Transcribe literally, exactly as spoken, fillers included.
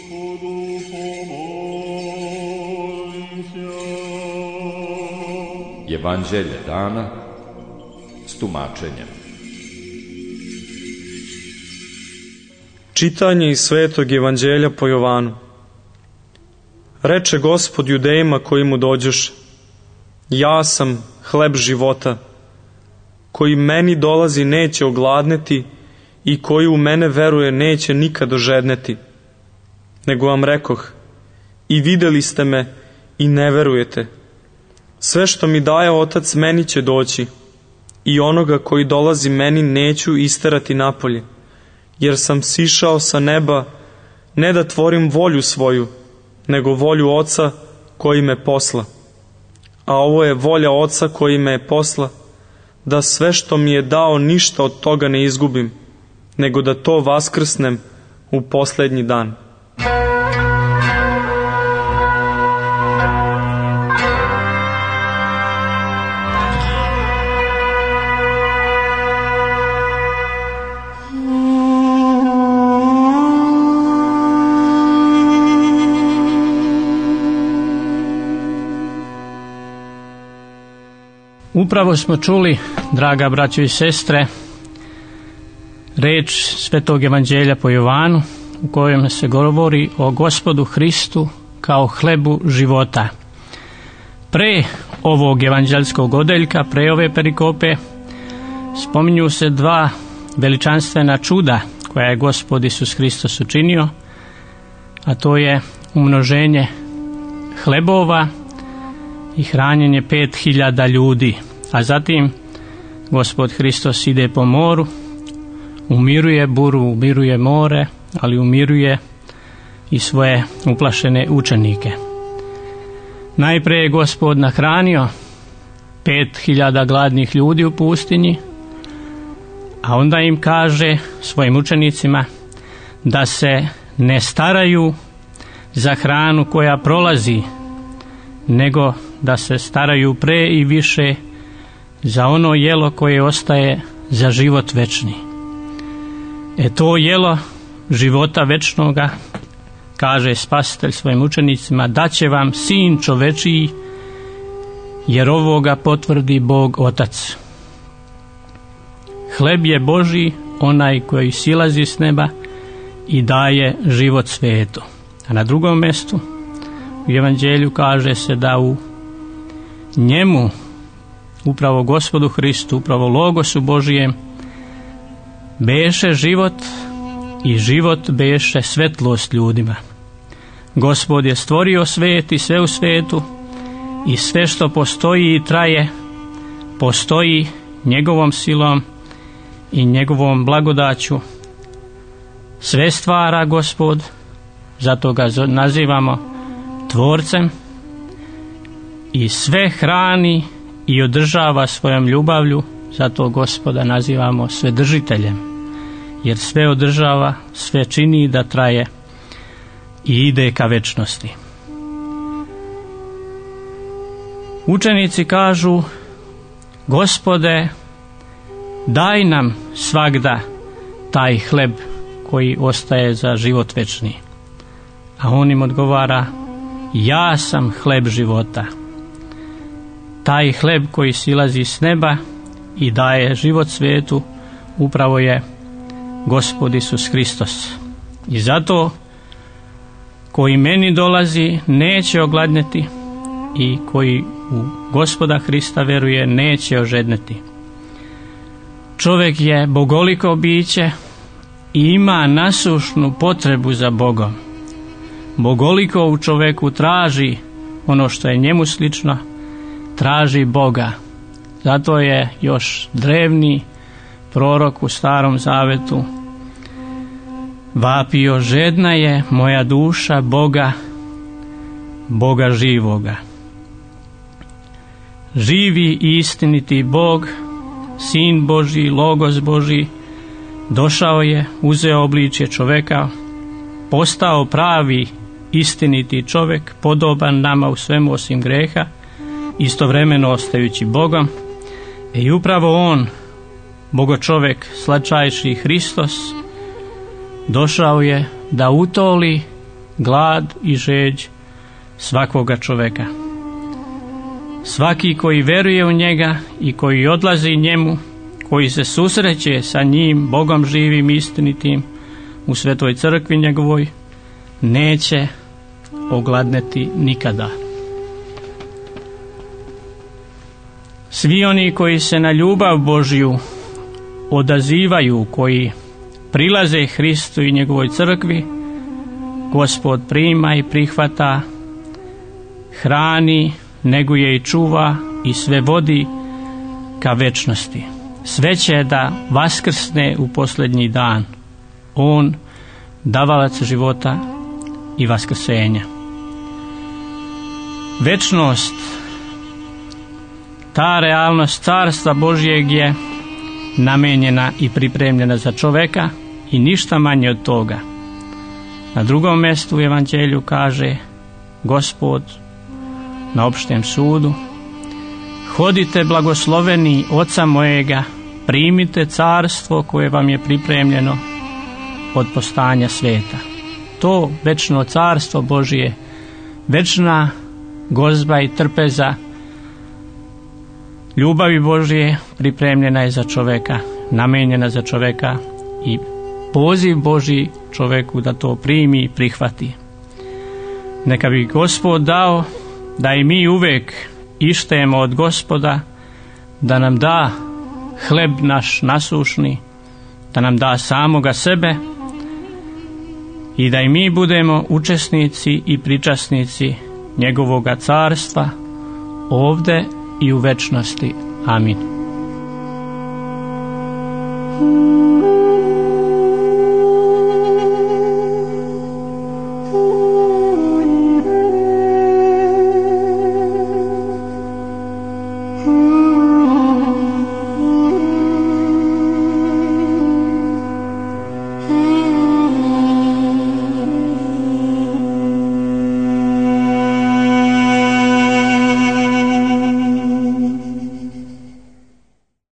Evanđelje dana s tumačenjem. Čitanje iz Svetog Evanđelja po Jovanu. Reče Gospod Judejima koji mu dođoše: Ja sam hleb života, koji meni dolazi neće ogladneti i koji u mene veruje neće nikad ožedneti. Nego vam rekoh, i videli ste me i ne verujete. Sve što mi daje Otac meni će doći, i onoga koji dolazi meni neću isterati napolje, jer sam sišao sa neba ne da tvorim volju svoju, nego volju Oca koji me posla. A ovo je volja Oca koji me je posla, da sve što mi je dao ništa od toga ne izgubim, nego da to vaskrsnem u posljednji dan. Upravo smo čuli, draga braćo i sestre, reč Svetog Evanđelja po Jovanu, u kojem se govori o Gospodu Hristu kao hlebu života. Pre ovog evanđelskog odeljka, pre ove perikope, spominju se dva veličanstvena čuda koja je Gospod Isus Hristos učinio, a to je umnoženje hlebova i hranjenje pet hiljada ljudi. A zatim Gospod Hristos ide po moru, umiruje buru, umiruje more, ali umiruje i svoje uplašene učenike. Najprije je Gospod nahranio pet hiljada gladnih ljudi u pustinji, a onda im kaže, svojim učenicima, da se ne staraju za hranu koja prolazi, nego da se staraju pre i više za ono jelo koje ostaje za život večni. E to jelo života večnoga, kaže Spasitelj svojim učenicima, daće vam Sin čovečiji, jer ovoga potvrdi Bog Otac. Hleb je Božji, onaj koji silazi s neba i daje život svetu. A na drugom mjestu u Evanđelju kaže se da u njemu, upravo Gospodu Hristu, upravo Logosu Božijem, beše život i život beše svetlost ljudima. Gospod je stvorio svet i sve u svetu, i sve što postoji i traje, postoji njegovom silom i njegovom blagodaću. Sve stvara Gospod, zato ga nazivamo Tvorcem, i sve hrani i održava svojom ljubavlju, zato Gospoda nazivamo Svedržiteljem, jer sve održava, sve čini da traje i ide ka večnosti. Učenici kažu: Gospode, daj nam svagda taj hleb koji ostaje za život večni. A on im odgovara: Ja sam hleb života. Taj hleb koji silazi s neba i daje život svijetu upravo je Gospod Isus Hristos. I zato koji meni dolazi neće ogladneti, i koji u Gospoda Hrista veruje neće ožedneti. Čovjek je bogoliko biće i ima nasušnu potrebu za Bogom. Bogoliko u čovjeku traži ono što je njemu slično, traži Boga. Zato je još drevni prorok u Starom Zavetu vapio: žedna je moja duša Boga, Boga živoga. Živi i istiniti Bog, Sin Božji, Logos Božji, došao je, uzeo obličje čoveka, postao pravi istiniti čovjek, podoban nama u svemu osim greha, istovremeno ostajući Bogom. I upravo on, Bogočovjek, slačajši Hristos, došao je da utoli glad i žeđ svakoga čoveka. Svaki koji veruje u njega i koji odlazi njemu, koji se susreće sa njim, Bogom živim i istinitim, u svetoj crkvi njegovoj, neće ogladneti nikada. Svi oni koji se na ljubav Božju odazivaju, koji prilaze Hristu i njegovoj crkvi, Gospod prima i prihvata, hrani, neguje i čuva i sve vodi ka večnosti. Sve će da vaskrsne u posljednji dan. On, davalac života i vaskrsenja. Večnost, ta realnost Carstva Božjeg je namenjena i pripremljena za čoveka i ništa manje od toga. Na drugom mjestu u Evanđelju kaže Gospod na opštem sudu: hodite blagosloveni Oca mojega, primite carstvo koje vam je pripremljeno od postanja svijeta. To večno carstvo Božje, večna gozba i trpeza ljubavi Božje pripremljena je za čoveka, namenjena za čoveka i poziv Božji čoveku da to primi i prihvati. Neka bi Gospod dao da i mi uvijek ištemo od Gospoda, da nam da hleb naš nasušni, da nam da samoga sebe i da i mi budemo učesnici i pričasnici njegovoga carstva ovde i u večnosti. Amin.